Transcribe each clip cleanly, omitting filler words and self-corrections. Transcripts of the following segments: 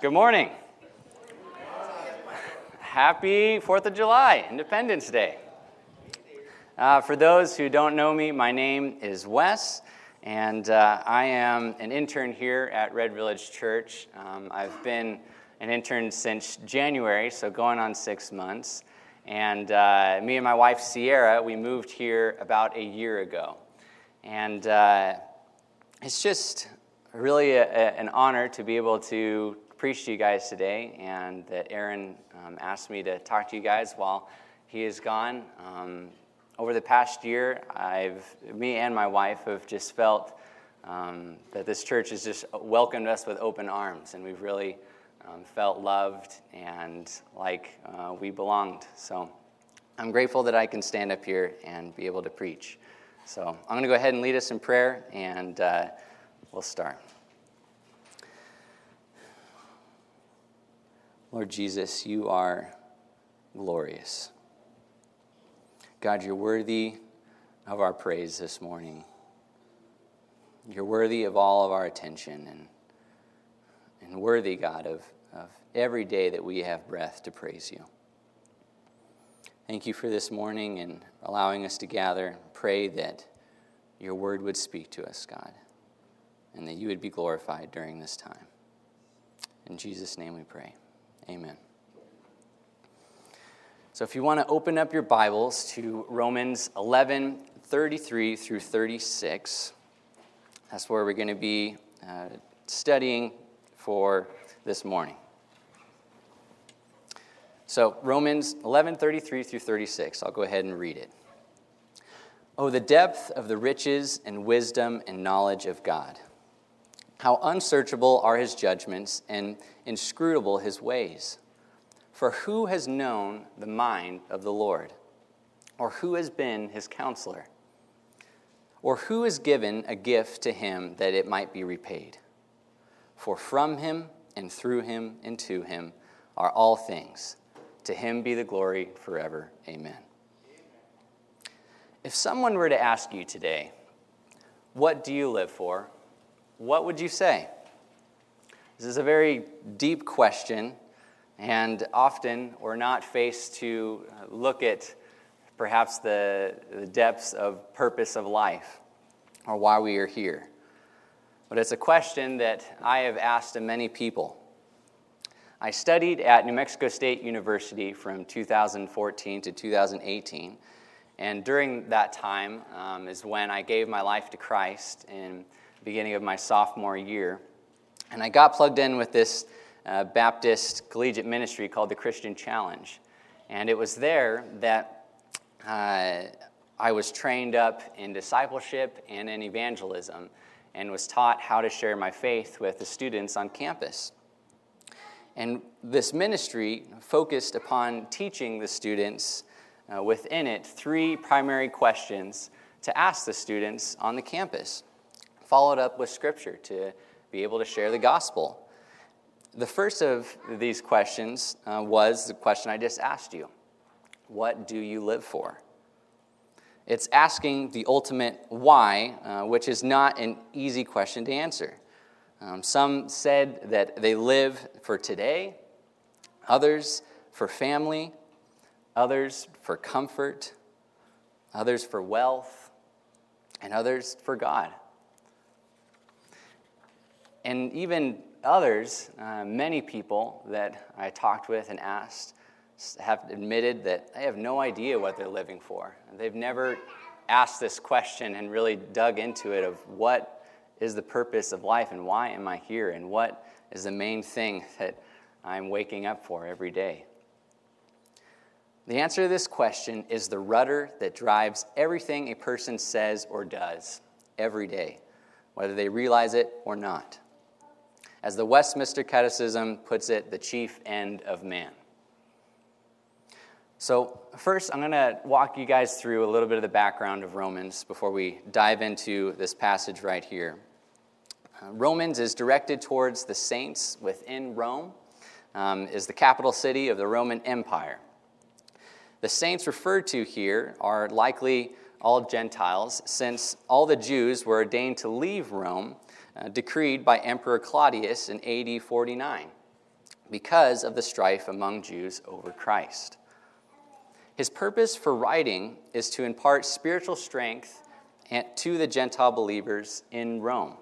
Good morning. Happy 4th of July, Independence Day. For those who don't know me, my name is Wes, and I am an intern here at Red Village Church. I've been an intern since January, so going on 6 months. And me and my wife, Sierra, we moved here about a year ago. And it's just really an honor to be able to preach to you guys today, and that Aaron asked me to talk to you guys while he is gone. Over the past year, me and my wife have just felt that this church has just welcomed us with open arms, and we've really felt loved and like we belonged. So I'm grateful that I can stand up here and be able to preach. So I'm going to go ahead and lead us in prayer, and we'll start. Lord Jesus, you are glorious. God, you're worthy of our praise this morning. You're worthy of all of our attention, and worthy, God, of every day that we have breath to praise you. Thank you for this morning and allowing us to gather. Pray that your word would speak to us, God, and that you would be glorified during this time. In Jesus' name we pray. Amen. So if you want to open up your Bibles to Romans 11:33 through 36, that's where we're going to be studying for this morning. So Romans 11:33 through 36, I'll go ahead and read it. Oh, the depth of the riches and wisdom and knowledge of God. How unsearchable are his judgments and inscrutable his ways. For who has known the mind of the Lord? Or who has been his counselor? Or who has given a gift to him that it might be repaid? For from him and through him and to him are all things. To him be the glory forever. Amen. If someone were to ask you today, what do you live for? What would you say? This is a very deep question, and often we're not faced to look at perhaps the depths of purpose of life or why we are here. But it's a question that I have asked of many people. I studied at New Mexico State University from 2014 to 2018, and during that time is when I gave my life to Christ in beginning of my sophomore year. And I got plugged in with this Baptist collegiate ministry called the Christian Challenge. And it was there that I was trained up in discipleship and in evangelism, and was taught how to share my faith with the students on campus. And this ministry focused upon teaching the students within it 3 primary questions to ask the students on the campus, followed up with Scripture to be able to share the gospel. The first of these questions was the question I just asked you. What do you live for? It's asking the ultimate why, which is not an easy question to answer. Some said that they live for today, others for family, others for comfort, others for wealth, and others for God. And even others, many people that I talked with and asked, have admitted that they have no idea what they're living for. They've never asked this question and really dug into it of what is the purpose of life and why am I here and what is the main thing that I'm waking up for every day. The answer to this question is the rudder that drives everything a person says or does every day, whether they realize it or not. As the Westminster Catechism puts it, the chief end of man. So first, I'm going to walk you guys through a little bit of the background of Romans before we dive into this passage right here. Romans is directed towards the saints within Rome, is the capital city of the Roman Empire. The saints referred to here are likely all Gentiles, since all the Jews were ordained to leave Rome, decreed by Emperor Claudius in AD 49. because of the strife among Jews over Christ. His purpose for writing is to impart spiritual strength to the Gentile believers in Rome.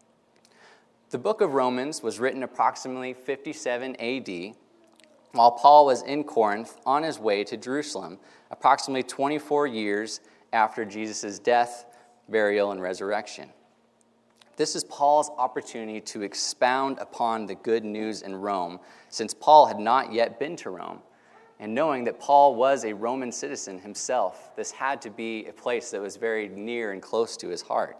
The book of Romans was written approximately 57 AD, while Paul was in Corinth on his way to Jerusalem, approximately 24 years after Jesus' death, burial, and resurrection. This is Paul's opportunity to expound upon the good news in Rome, since Paul had not yet been to Rome. And knowing that Paul was a Roman citizen himself, this had to be a place that was very near and close to his heart.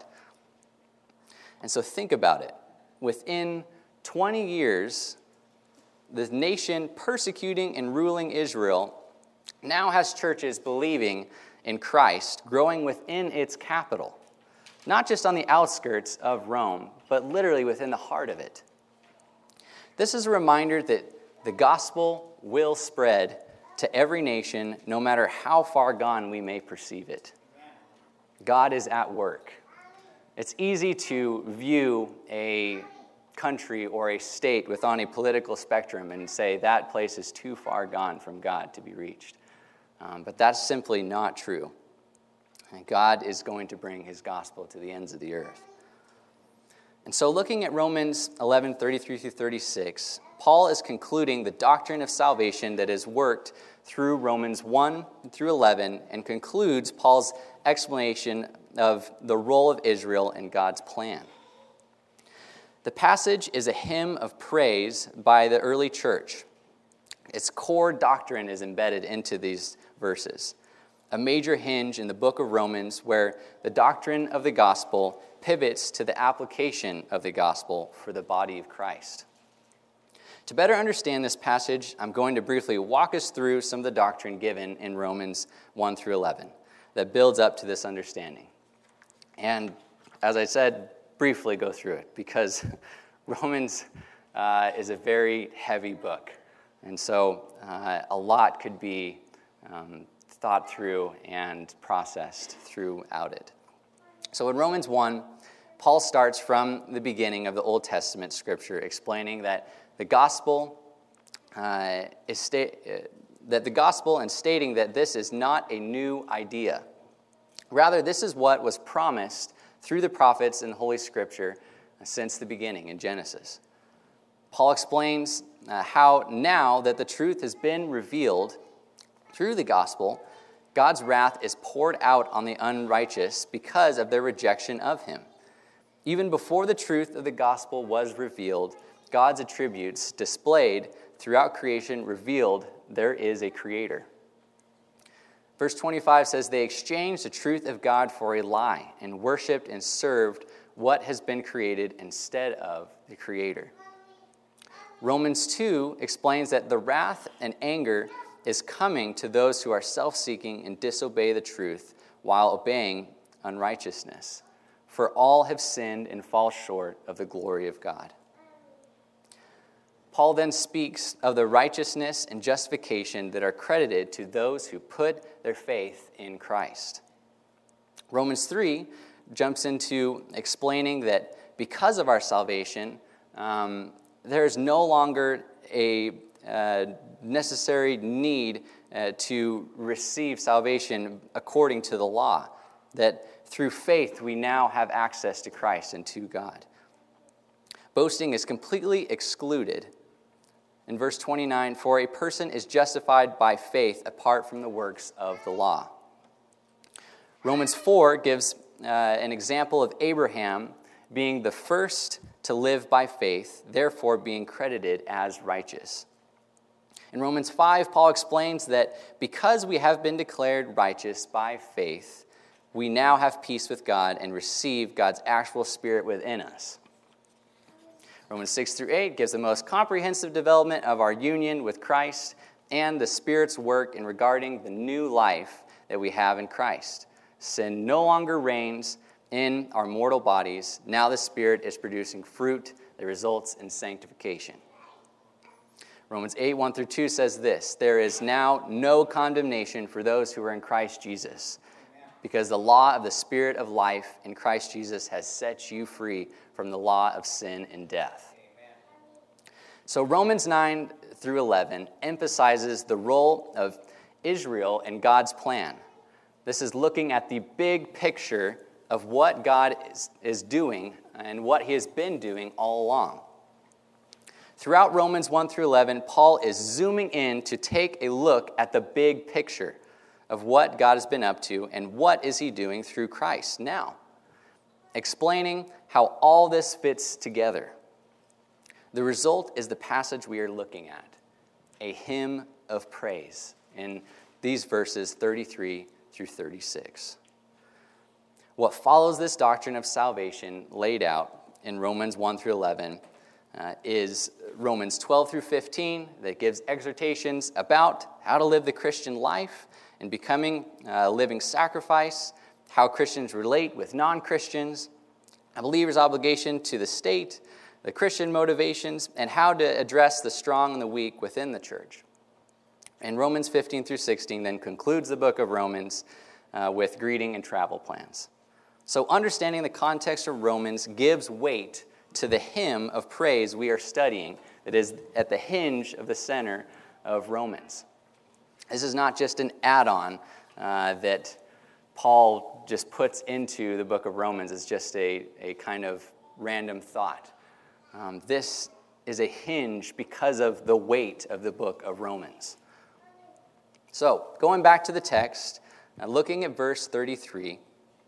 And so think about it. Within 20 years, the nation persecuting and ruling Israel now has churches believing in Christ growing within its capital. Not just on the outskirts of Rome, but literally within the heart of it. This is a reminder that the gospel will spread to every nation, no matter how far gone we may perceive it. God is at work. It's easy to view a country or a state within a political spectrum and say that place is too far gone from God to be reached. But that's simply not true. And God is going to bring his gospel to the ends of the earth. And so looking at Romans 11:33 through 36, Paul is concluding the doctrine of salvation that is worked through Romans 1 through 11 and concludes Paul's explanation of the role of Israel in God's plan. The passage is a hymn of praise by the early church. Its core doctrine is embedded into these verses, a major hinge in the book of Romans where the doctrine of the gospel pivots to the application of the gospel for the body of Christ. To better understand this passage, I'm going to briefly walk us through some of the doctrine given in Romans 1 through 11 that builds up to this understanding. And as I said, briefly go through it because Romans is a very heavy book. And so a lot could be thought through and processed throughout it. So in Romans 1, Paul starts from the beginning of the Old Testament scripture, explaining that the gospel and stating that this is not a new idea. Rather, this is what was promised through the prophets in Holy Scripture since the beginning in Genesis. Paul explains how now that the truth has been revealed through the gospel, God's wrath is poured out on the unrighteous because of their rejection of him. Even before the truth of the gospel was revealed, God's attributes displayed throughout creation revealed there is a creator. Verse 25 says, they exchanged the truth of God for a lie and worshiped and served what has been created instead of the creator. Romans 2 explains that the wrath and anger is coming to those who are self-seeking and disobey the truth while obeying unrighteousness. For all have sinned and fall short of the glory of God. Paul then speaks of the righteousness and justification that are credited to those who put their faith in Christ. Romans 3 jumps into explaining that because of our salvation, there is no longer a necessary need to receive salvation according to the law, that through faith we now have access to Christ and to God. Boasting is completely excluded. In verse 29, for a person is justified by faith apart from the works of the law. Romans 4 gives an example of Abraham being the first to live by faith, therefore being credited as righteous. In Romans 5, Paul explains that because we have been declared righteous by faith, we now have peace with God and receive God's actual Spirit within us. Romans 6 through 8 gives the most comprehensive development of our union with Christ and the Spirit's work in regarding the new life that we have in Christ. Sin no longer reigns in our mortal bodies. Now the Spirit is producing fruit that results in sanctification. Romans 8, 1 through 2 says this, there is now no condemnation for those who are in Christ Jesus, because the law of the Spirit of life in Christ Jesus has set you free from the law of sin and death. Amen. So Romans 9 through 11 emphasizes the role of Israel in God's plan. This is looking at the big picture of what God is doing and what he has been doing all along. Throughout Romans 1 through 11, Paul is zooming in to take a look at the big picture of what God has been up to and what is he doing through Christ now, explaining how all this fits together. The result is the passage we are looking at, a hymn of praise, in these verses 33 through 36. What follows this doctrine of salvation laid out in Romans 1 through 11 is Romans 12 through 15 that gives exhortations about how to live the Christian life and becoming a living sacrifice, how Christians relate with non-Christians, a believer's obligation to the state, the Christian motivations, and how to address the strong and the weak within the church. And Romans 15 through 16 then concludes the book of Romans with greeting and travel plans. So understanding the context of Romans gives weight to the hymn of praise we are studying that is at the hinge of the center of Romans. This is not just an add-on that Paul just puts into the book of Romans. It's just a kind of random thought. This is a hinge because of the weight of the book of Romans. So, going back to the text, looking at verse 33,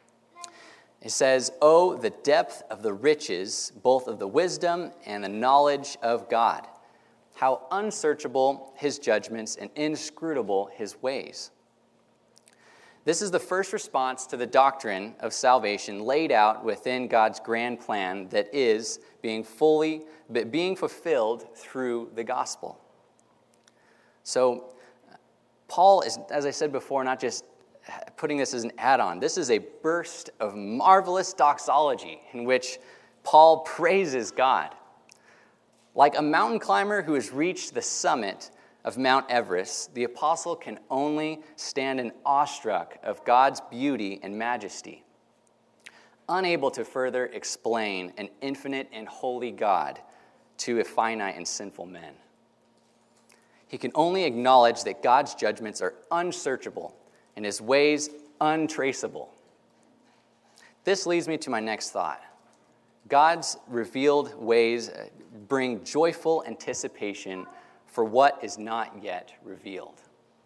it says, "Oh, the depth of the riches, both of the wisdom and the knowledge of God. How unsearchable his judgments and inscrutable his ways." This is the first response to the doctrine of salvation laid out within God's grand plan that is being fulfilled through the gospel. So, Paul is, as I said before, not just putting this as an add-on. This is a burst of marvelous doxology in which Paul praises God. Like a mountain climber who has reached the summit of Mount Everest, the apostle can only stand in awestruck of God's beauty and majesty, unable to further explain an infinite and holy God to a finite and sinful man. He can only acknowledge that God's judgments are unsearchable and his ways untraceable. This leads me to my next thought. God's revealed ways bring joyful anticipation for what is not yet revealed.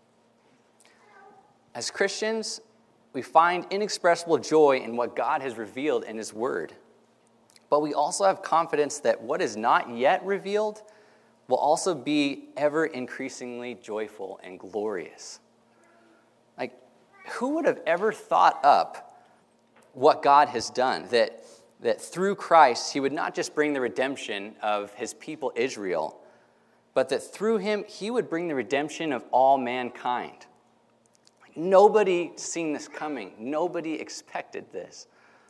As Christians, we find inexpressible joy in what God has revealed in his word. But we also have confidence that what is not yet revealed will also be ever increasingly joyful and glorious. Like, who would have ever thought up what God has done? That through Christ, he would not just bring the redemption of his people Israel, but that through him, he would bring the redemption of all mankind. Like, nobody seen this coming. Nobody expected this.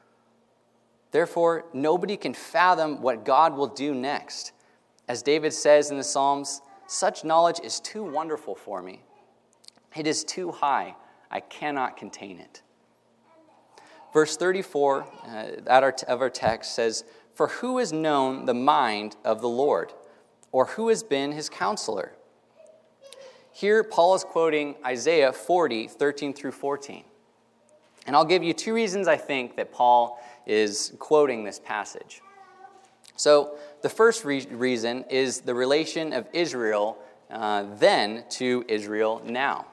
Therefore, nobody can fathom what God will do next. As David says in the Psalms, "Such knowledge is too wonderful for me. It is too high. I cannot contain it." Verse 34 of our text says, "For who has known the mind of the Lord, or who has been his counselor?" Here, Paul is quoting Isaiah 40, 13 through 14. And I'll give you two reasons I think that Paul is quoting this passage. So, the first reason is the relation of Israel then to Israel now.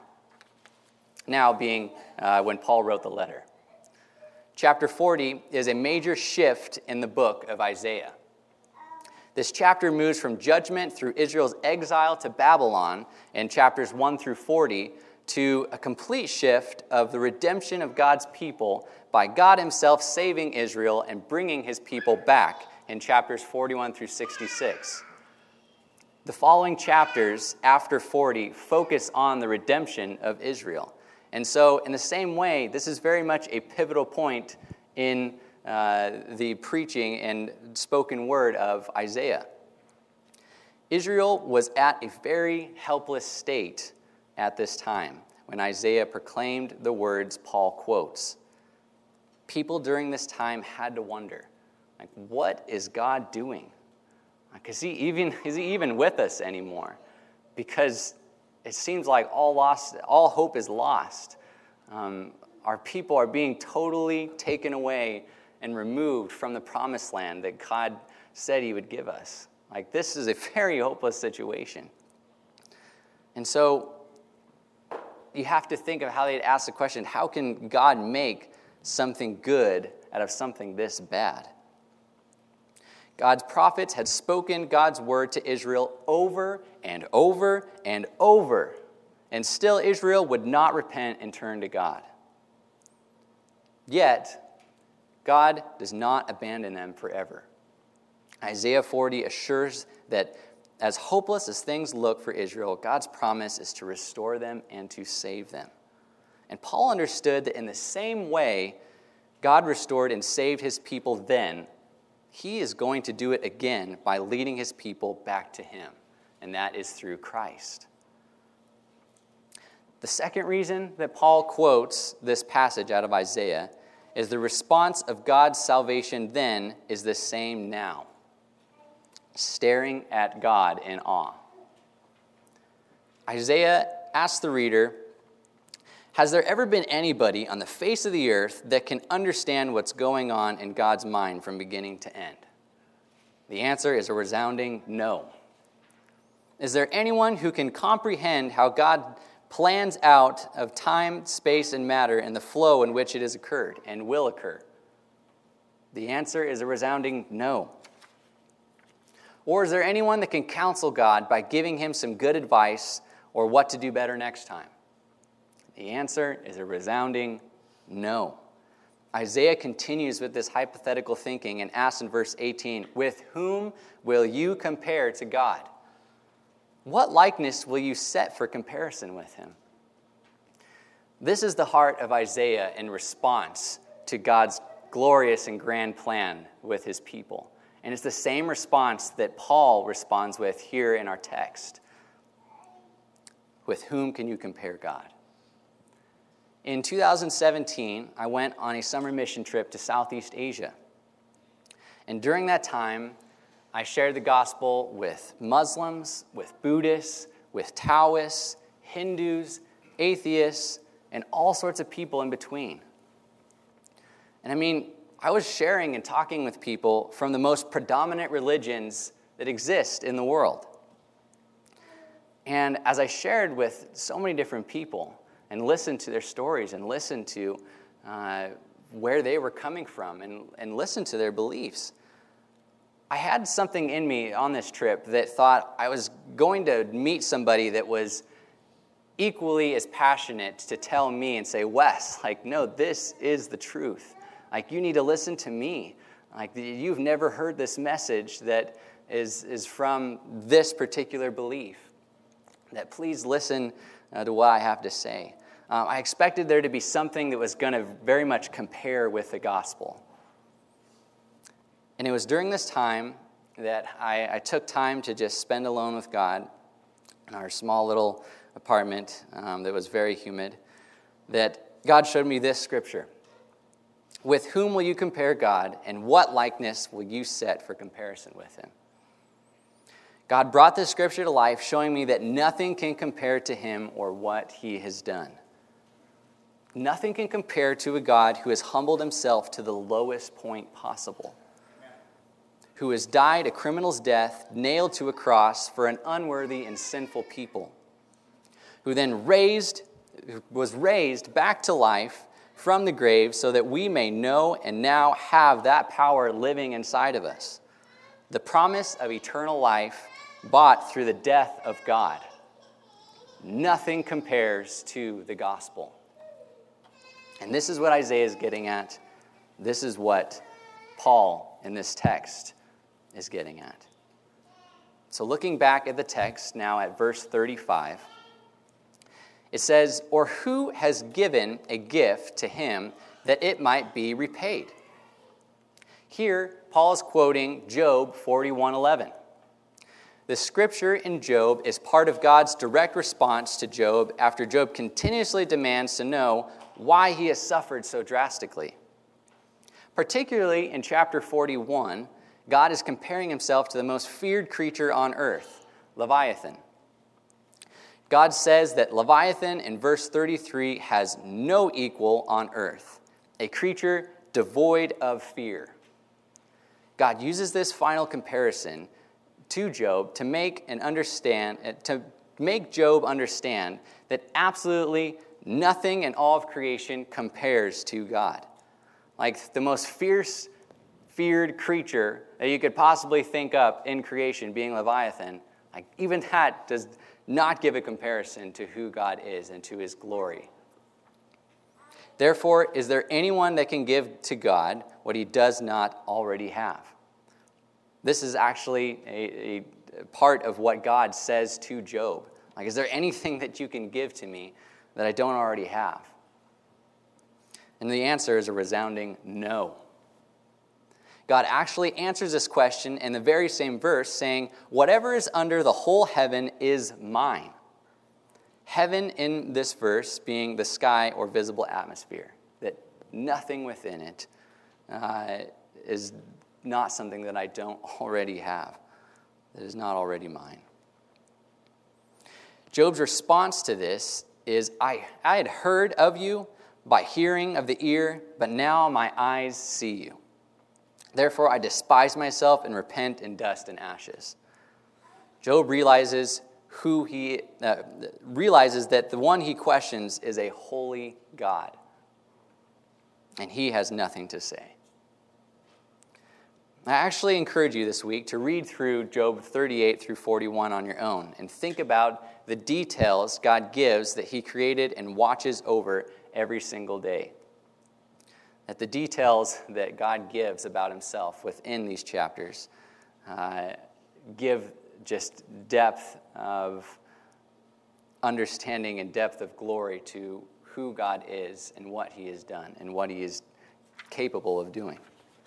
Now being when Paul wrote the letter. Chapter 40 is a major shift in the book of Isaiah. This chapter moves from judgment through Israel's exile to Babylon in chapters 1 through 40 to a complete shift of the redemption of God's people by God himself saving Israel and bringing his people back in chapters 41 through 66. The following chapters after 40 focus on the redemption of Israel. And so, in the same way, this is very much a pivotal point in the preaching and spoken word of Isaiah. Israel was at a very helpless state at this time when Isaiah proclaimed the words Paul quotes. People during this time had to wonder, like, what is God doing? Is he even with us anymore? Because it seems like all hope is lost. Our people are being totally taken away and removed from the promised land that God said he would give us. Like, this is a very hopeless situation. And so you have to think of how they'd ask the question, how can God make something good out of something this bad? God's prophets had spoken God's word to Israel over and over and over, and still Israel would not repent and turn to God. Yet, God does not abandon them forever. Isaiah 40 assures that as hopeless as things look for Israel, God's promise is to restore them and to save them. And Paul understood that in the same way God restored and saved his people then, he is going to do it again by leading his people back to him, and that is through Christ. The second reason that Paul quotes this passage out of Isaiah is the response of God's salvation then is the same now. Staring at God in awe. Isaiah asks the reader, has there ever been anybody on the face of the earth that can understand what's going on in God's mind from beginning to end? The answer is a resounding no. Is there anyone who can comprehend how God plans out of time, space, and matter and the flow in which it has occurred and will occur? The answer is a resounding no. Or is there anyone that can counsel God by giving him some good advice or what to do better next time? The answer is a resounding no. Isaiah continues with this hypothetical thinking and asks in verse 18, with whom will you compare to God? What likeness will you set for comparison with him? This is the heart of Isaiah in response to God's glorious and grand plan with his people. And it's the same response that Paul responds with here in our text. With whom can you compare God? In 2017, I went on a summer mission trip to Southeast Asia. And during that time, I shared the gospel with Muslims, with Buddhists, with Taoists, Hindus, atheists, and all sorts of people in between. And I was sharing and talking with people from the most predominant religions that exist in the world. And as I shared with so many different people and listened to their stories and listened to where they were coming from and listened to their beliefs, I had something in me on this trip that thought I was going to meet somebody that was equally as passionate to tell me and say, Wes, no, this is the truth. You need to listen to me. You've never heard this message that is from this particular belief. That please listen to what I have to say. I expected there to be something that was going to very much compare with the gospel. And it was during this time that I took time to just spend alone with God in our small little apartment that was very humid, that God showed me this scripture. With whom will you compare God, and what likeness will you set for comparison with him? God brought this scripture to life, showing me that nothing can compare to him or what he has done. Nothing can compare to a God who has humbled himself to the lowest point possible, who has died a criminal's death, nailed to a cross for an unworthy and sinful people, who then was raised back to life from the grave so that we may know and now have that power living inside of us. The promise of eternal life bought through the death of God. Nothing compares to the gospel. And this is what Isaiah is getting at. This is what Paul in this text is getting at. So looking back at the text now at verse 35, it says, or who has given a gift to him that it might be repaid? Here, Paul is quoting Job 41:11. The scripture in Job is part of God's direct response to Job after Job continuously demands to know why he has suffered so drastically. Particularly in chapter 41, God is comparing himself to the most feared creature on earth, Leviathan. God says that Leviathan, in verse 33, has no equal on earth, a creature devoid of fear. God uses this final comparison to Job to make Job understand that absolutely nothing in all of creation compares to God. Like the most feared creature that you could possibly think up in creation, being Leviathan, like even that does not give a comparison to who God is and to his glory. Therefore, is there anyone that can give to God what he does not already have? This is actually a part of what God says to Job. Like, is there anything that you can give to me that I don't already have? And the answer is a resounding no. God actually answers this question in the very same verse, saying, whatever is under the whole heaven is mine. Heaven in this verse being the sky or visible atmosphere, that nothing within it is not something that I don't already have, that is not already mine. Job's response to this is, I had heard of you by hearing of the ear, but now my eyes see you. Therefore I despise myself and repent in dust and ashes. Job realizes that the one he questions is a holy God, and he has nothing to say. I actually encourage you this week to read through Job 38 through 41 on your own and think about the details God gives that he created and watches over every single day. That the details that God gives about himself within these chapters give just depth of understanding and depth of glory to who God is and what he has done and what he is capable of doing.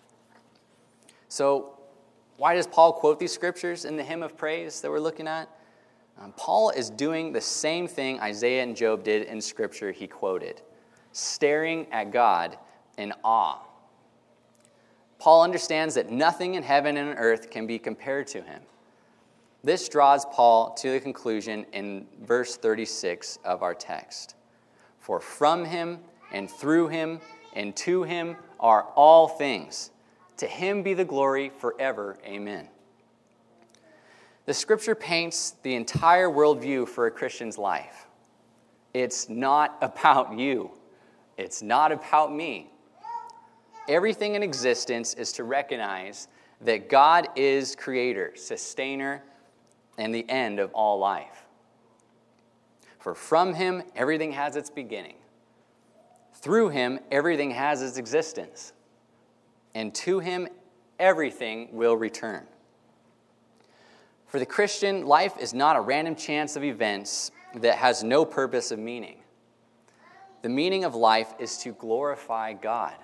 So, why does Paul quote these scriptures in the hymn of praise that we're looking at? Paul is doing the same thing Isaiah and Job did in scripture he quoted, staring at God in awe. Paul understands that nothing in heaven and on earth can be compared to him. This draws Paul to the conclusion in verse 36 of our text. For from him and through him and to him are all things. To him be the glory forever. Amen. The scripture paints the entire worldview for a Christian's life. It's not about you. It's not about me. Everything in existence is to recognize that God is creator, sustainer, and the end of all life. For from him, everything has its beginning. Through him, everything has its existence. And to him, everything will return. For the Christian, life is not a random chance of events that has no purpose of meaning. The meaning of life is to glorify God.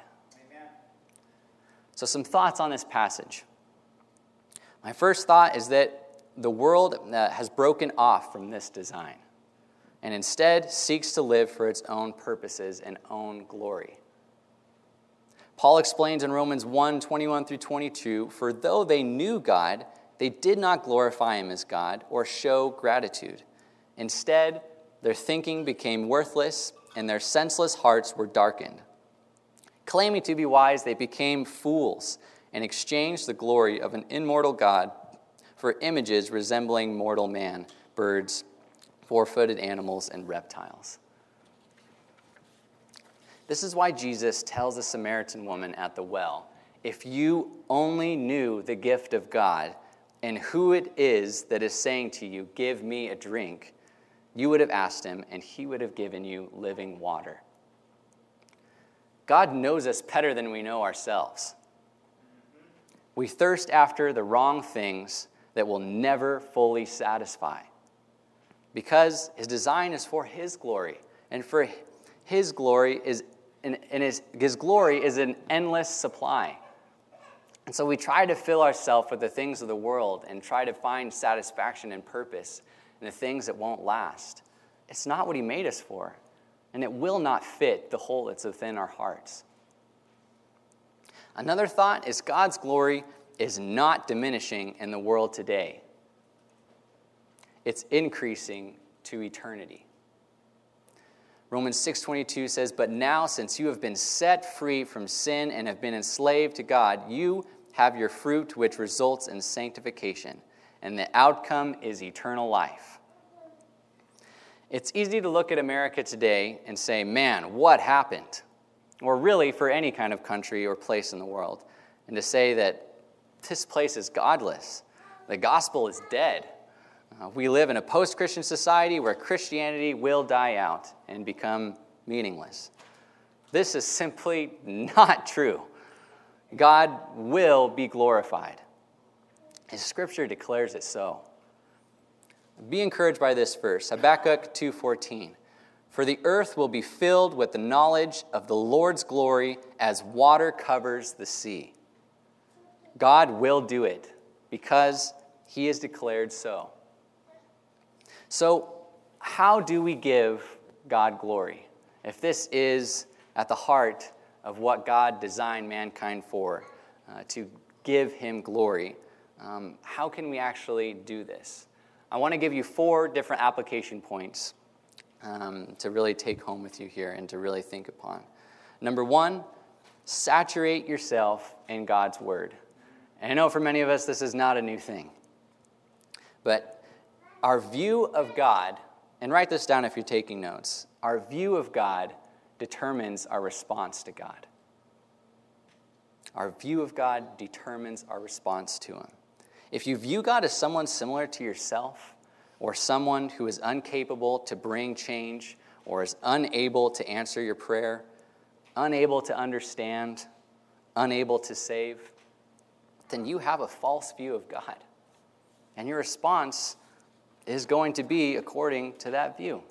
So some thoughts on this passage. My first thought is that the world has broken off from this design and instead seeks to live for its own purposes and own glory. Paul explains in Romans 1:21 through 22, for though they knew God, they did not glorify him as God or show gratitude. Instead, their thinking became worthless and their senseless hearts were darkened. Claiming to be wise, they became fools and exchanged the glory of an immortal God for images resembling mortal man, birds, four-footed animals, and reptiles. This is why Jesus tells the Samaritan woman at the well, if you only knew the gift of God and who it is that is saying to you, give me a drink, you would have asked him, and he would have given you living water. God knows us better than we know ourselves. We thirst after the wrong things that will never fully satisfy because his design is for his glory, and for his glory is his glory is an endless supply. And so we try to fill ourselves with the things of the world and try to find satisfaction and purpose in the things that won't last. It's not what he made us for, and it will not fit the hole that's within our hearts. Another thought is God's glory is not diminishing in the world today. It's increasing to eternity. Romans 6:22 says, "But now, since you have been set free from sin and have been enslaved to God, you have your fruit which results in sanctification, and the outcome is eternal life." It's easy to look at America today and say, man, what happened? Or really for any kind of country or place in the world, and to say that this place is godless. The gospel is dead. We live in a post-Christian society where Christianity will die out and become meaningless. This is simply not true. God will be glorified. His scripture declares it so. Be encouraged by this verse, Habakkuk 2:14. "For the earth will be filled with the knowledge of the Lord's glory as water covers the sea." God will do it because he has declared so. So, how do we give God glory? If this is at the heart of what God designed mankind for, to give him glory, how can we actually do this? I want to give you 4 different application points to really take home with you here and to really think upon. Number 1, saturate yourself in God's word. And I know for many of us this is not a new thing. But our view of God, and write this down if you're taking notes, our view of God determines our response to God. Our view of God determines our response to him. If you view God as someone similar to yourself, or someone who is incapable to bring change, or is unable to answer your prayer, unable to understand, unable to save, then you have a false view of God. And your response is going to be according to that view.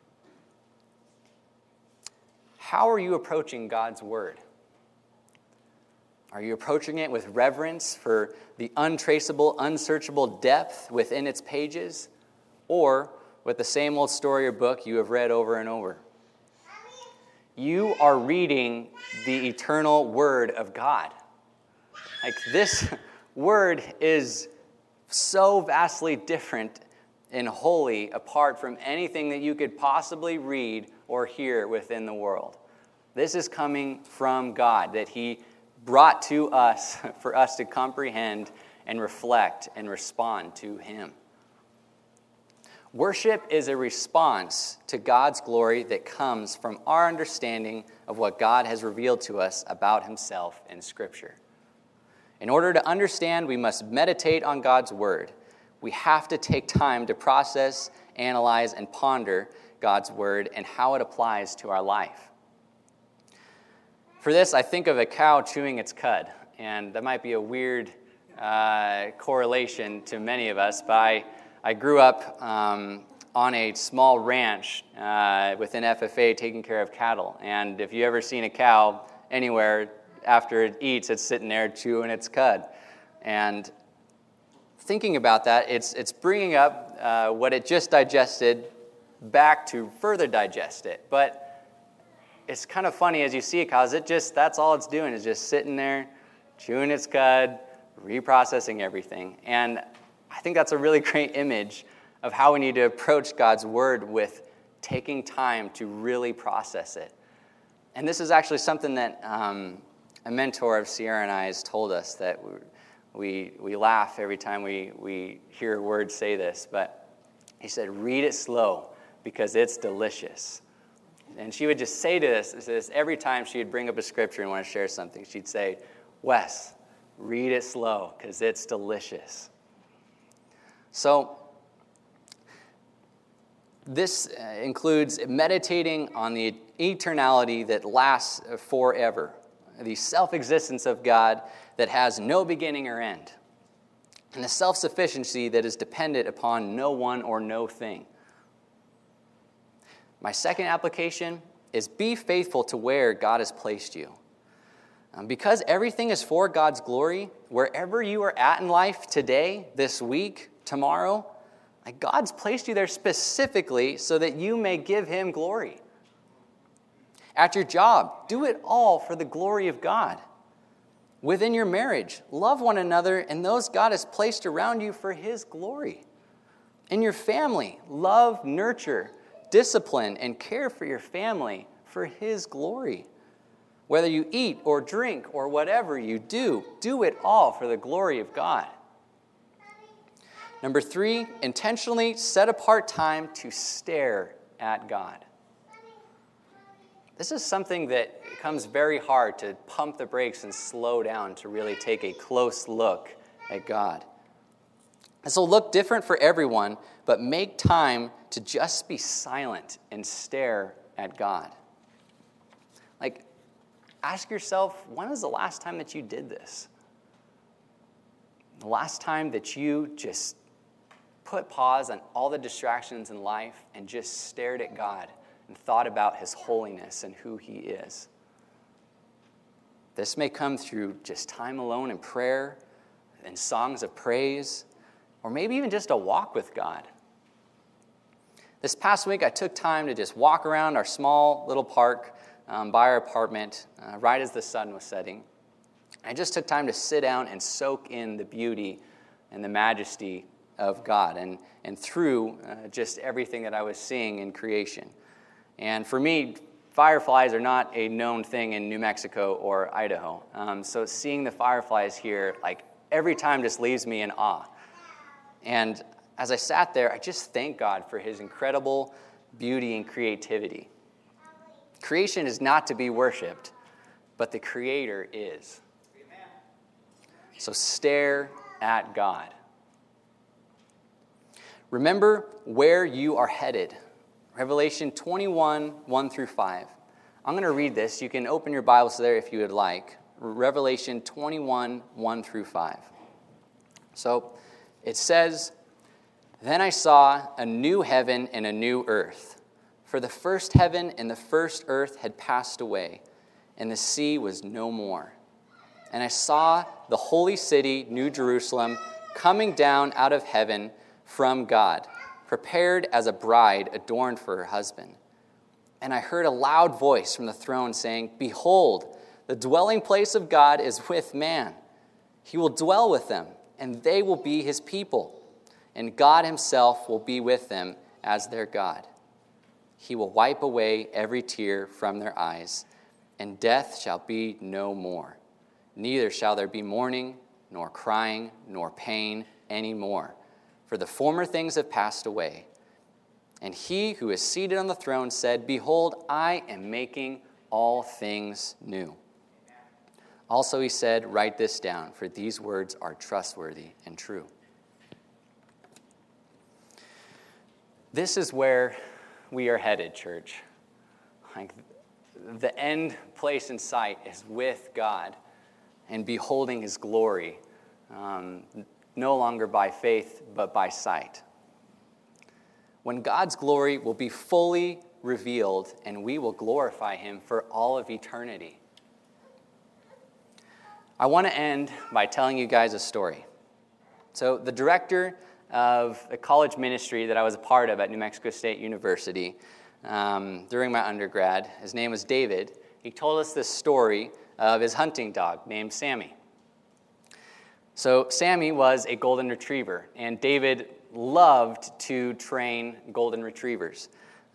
How are you approaching God's word? Are you approaching it with reverence for the untraceable, unsearchable depth within its pages, or with the same old story or book you have read over and over? You are reading the eternal word of God. Like, this word is so vastly different and holy apart from anything that you could possibly read or hear within the world. This is coming from God, that he brought to us for us to comprehend and reflect and respond to him. Worship is a response to God's glory that comes from our understanding of what God has revealed to us about himself in Scripture. In order to understand, we must meditate on God's word. We have to take time to process, analyze, and ponder God's word and how it applies to our life. For this, I think of a cow chewing its cud, and that might be a weird correlation to many of us, but I grew up on a small ranch within FFA taking care of cattle, and if you've ever seen a cow anywhere, after it eats, it's sitting there chewing its cud. And thinking about that, it's bringing up what it just digested back to further digest it. But it's kind of funny as you see it, because that's all it's doing is just sitting there, chewing its cud, reprocessing everything. And I think that's a really great image of how we need to approach God's word, with taking time to really process it. And this is actually something that a mentor of Sierra and I has told us, that we laugh every time we hear a word say this, but he said, read it slow because it's delicious. And she would just say to us every time she would bring up a scripture and want to share something, she'd say, Wes, read it slow because it's delicious. So this includes meditating on the eternality that lasts forever, the self-existence of God that has no beginning or end, and the self-sufficiency that is dependent upon no one or no thing. My second application is be faithful to where God has placed you. Because everything is for God's glory, wherever you are at in life today, this week, tomorrow, God's placed you there specifically so that you may give him glory. At your job, do it all for the glory of God. Within your marriage, love one another and those God has placed around you for his glory. In your family, love, nurture, discipline, and care for your family for his glory. Whether you eat or drink or whatever you do, do it all for the glory of God. Number 3, intentionally set apart time to stare at God. This is something that comes very hard to pump the brakes and slow down to really take a close look at God. This will look different for everyone, but make time to just be silent and stare at God. Like, ask yourself, when was the last time that you did this? The last time that you just put pause on all the distractions in life and just stared at God and thought about his holiness and who he is. This may come through just time alone in prayer and songs of praise, or maybe even just a walk with God. This past week, I took time to just walk around our small little park by our apartment right as the sun was setting. I just took time to sit down and soak in the beauty and the majesty of God and through just everything that I was seeing in creation. And for me, fireflies are not a known thing in New Mexico or Idaho. So seeing the fireflies here, like every time just leaves me in awe. And as I sat there, I just thank God for his incredible beauty and creativity. Creation is not to be worshipped, but the Creator is. Amen. So stare at God. Remember where you are headed. Revelation 21, 1 through 5. I'm going to read this. You can open your Bibles there if you would like. Revelation 21, 1 through 5. So it says, "Then I saw a new heaven and a new earth. For the first heaven and the first earth had passed away, and the sea was no more. And I saw the holy city, New Jerusalem, coming down out of heaven from God, prepared as a bride adorned for her husband. And I heard a loud voice from the throne saying, 'Behold, the dwelling place of God is with man. He will dwell with them, and they will be his people. And God himself will be with them as their God. He will wipe away every tear from their eyes, and death shall be no more. Neither shall there be mourning, nor crying, nor pain any more. For the former things have passed away.' And he who is seated on the throne said, 'Behold, I am making all things new.' Also he said, 'Write this down, for these words are trustworthy and true.'" This is where we are headed, church. Like, the end place in sight is with God and beholding his glory, no longer by faith, but by sight. When God's glory will be fully revealed, and we will glorify him for all of eternity. I want to end by telling you guys a story. So the director of the college ministry that I was a part of at New Mexico State University during my undergrad, his name was David. He told us this story of his hunting dog named Sammy. So Sammy was a golden retriever, and David loved to train golden retrievers.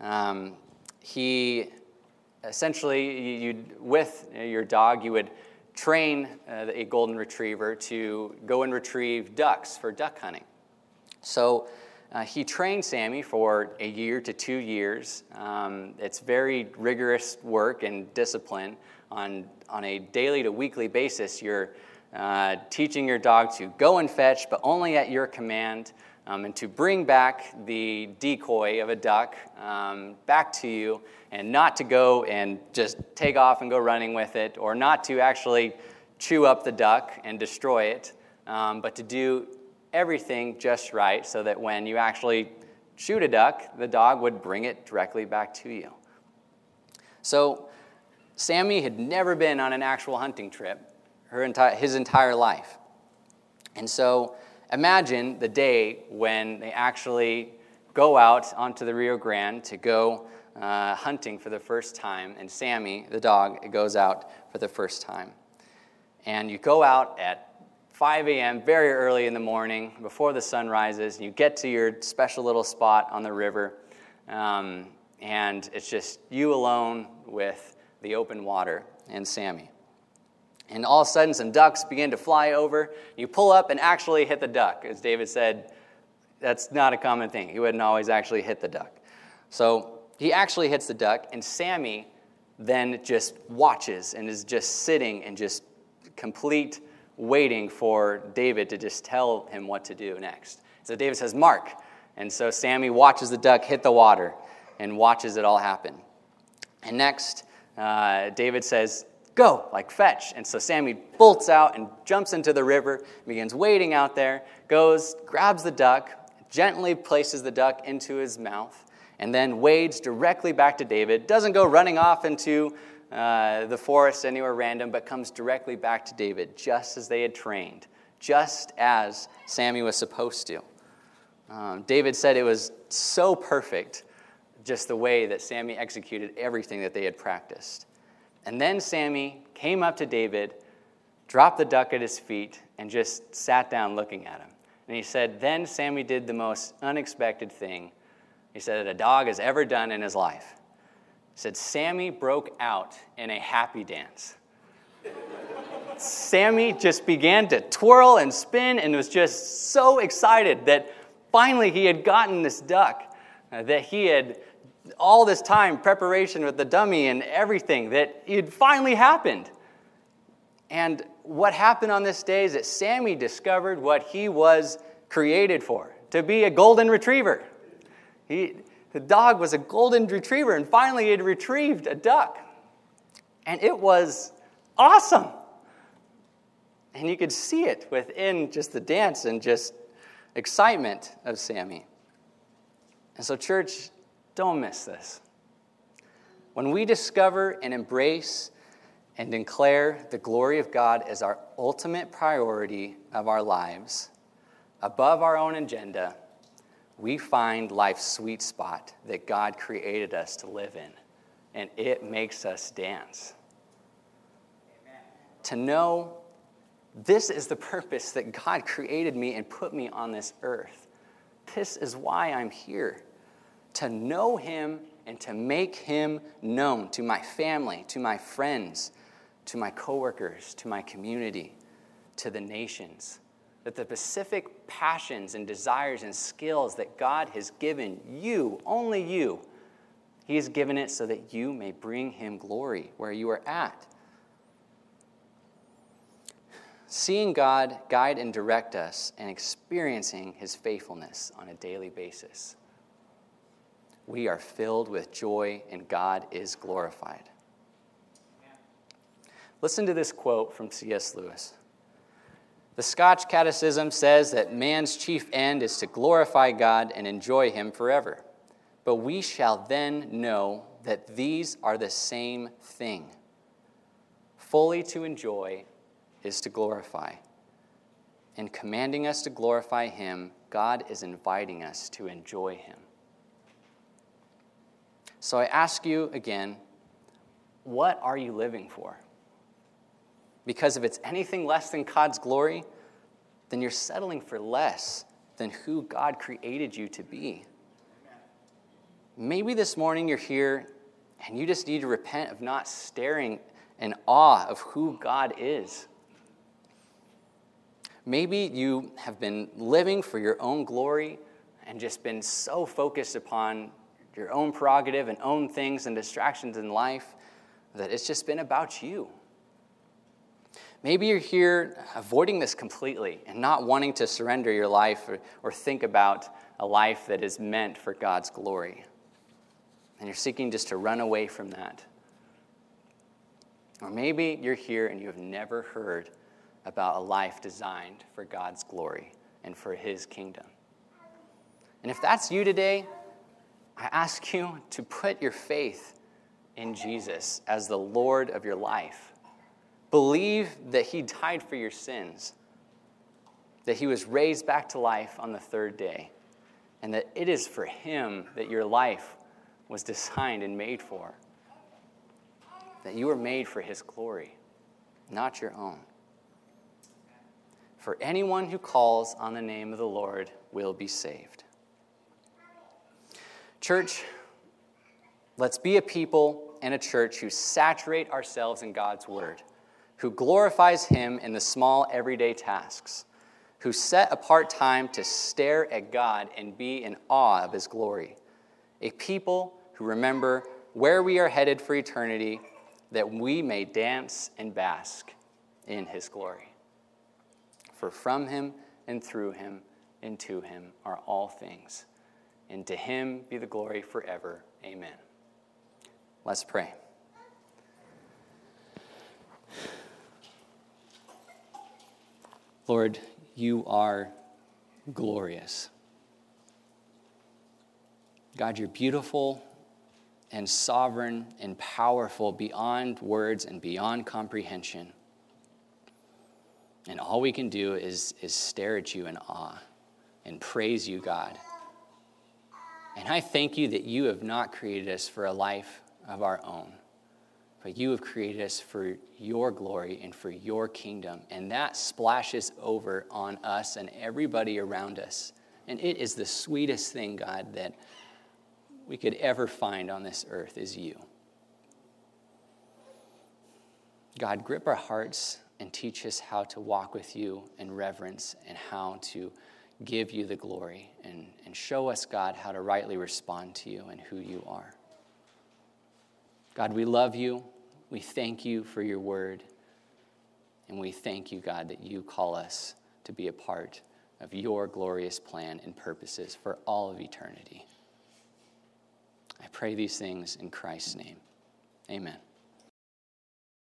He essentially, with your dog, you would train a golden retriever to go and retrieve ducks for duck hunting. So he trained Sammy for a year to 2 years. It's very rigorous work and discipline. On a daily to weekly basis, you're teaching your dog to go and fetch, but only at your command, and to bring back the decoy of a duck back to you, and not to go and just take off and go running with it, or not to actually chew up the duck and destroy it, but to do everything just right so that when you actually shoot a duck, the dog would bring it directly back to you. So Sammy had never been on an actual hunting trip his entire life. And so imagine the day when they actually go out onto the Rio Grande to go hunting for the first time, and Sammy, the dog, goes out for the first time. And you go out at 5 a.m., very early in the morning, before the sun rises, and you get to your special little spot on the river, and it's just you alone with the open water and Sammy. And all of a sudden, some ducks begin to fly over. You pull up and actually hit the duck. As David said, that's not a common thing. He wouldn't always actually hit the duck. So he actually hits the duck, and Sammy then just watches and is just sitting and just complete waiting for David to just tell him what to do next. So David says, "Mark." And so Sammy watches the duck hit the water and watches it all happen. And next, David says, "Go," like fetch. And so Sammy bolts out and jumps into the river, begins wading out there, goes, grabs the duck, gently places the duck into his mouth, and then wades directly back to David. Doesn't go running off into the forest anywhere random, but comes directly back to David, just as they had trained, just as Sammy was supposed to. David said it was so perfect, just the way that Sammy executed everything that they had practiced. And then Sammy came up to David, dropped the duck at his feet, and just sat down looking at him. And he said, then Sammy did the most unexpected thing, he said, that a dog has ever done in his life. He said, Sammy broke out in a happy dance. Sammy just began to twirl and spin and was just so excited that finally he had gotten this duck, that he had all this time, preparation with the dummy and everything, that it finally happened. And what happened on this day is that Sammy discovered what he was created for, to be a golden retriever. The dog was a golden retriever, and finally he had retrieved a duck. And it was awesome. And you could see it within just the dance and just excitement of Sammy. And so, church, don't miss this. When we discover and embrace and declare the glory of God as our ultimate priority of our lives, above our own agenda, we find life's sweet spot that God created us to live in, and it makes us dance. Amen. To know this is the purpose that God created me and put me on this earth. This is why I'm here. To know him and to make him known to my family, to my friends, to my coworkers, to my community, to the nations. That the specific passions and desires and skills that God has given you, only you, he has given it so that you may bring him glory where you are at. Seeing God guide and direct us and experiencing his faithfulness on a daily basis. We are filled with joy and God is glorified. Listen to this quote from C.S. Lewis. The Scotch Catechism says that man's chief end is to glorify God and enjoy him forever. But we shall then know that these are the same thing. Fully to enjoy is to glorify. In commanding us to glorify him, God is inviting us to enjoy him. So I ask you again, what are you living for? Because if it's anything less than God's glory, then you're settling for less than who God created you to be. Maybe this morning you're here and you just need to repent of not staring in awe of who God is. Maybe you have been living for your own glory and just been so focused upon your own prerogative and own things and distractions in life that it's just been about you. Maybe you're here avoiding this completely and not wanting to surrender your life or think about a life that is meant for God's glory. And you're seeking just to run away from that. Or maybe you're here and you have never heard about a life designed for God's glory and for his kingdom. And if that's you today, I ask you to put your faith in Jesus as the Lord of your life. Believe that he died for your sins, that he was raised back to life on the third day, and that it is for him that your life was designed and made for, that you were made for his glory, not your own. for anyone who calls on the name of the Lord will be saved. Church, let's be a people and a church who saturate ourselves in God's word, who glorifies him in the small everyday tasks, who set apart time to stare at God and be in awe of his glory. A people who remember where we are headed for eternity, that we may dance and bask in his glory. For from him and through him and to him are all things, and to him be the glory forever. Amen. Let's pray. Lord, you are glorious. God, you're beautiful and sovereign and powerful beyond words and beyond comprehension. And all we can do is stare at you in awe and praise you, God. And I thank you that you have not created us for a life of our own, but you have created us for your glory and for your kingdom. And that splashes over on us and everybody around us. And it is the sweetest thing, God, that we could ever find on this earth is you. God, grip our hearts and teach us how to walk with you in reverence and how to give you the glory, and show us, God, how to rightly respond to you and who you are. God, we love you. We thank you for your word. And we thank you, God, that you call us to be a part of your glorious plan and purposes for all of eternity. I pray these things in Christ's name. Amen.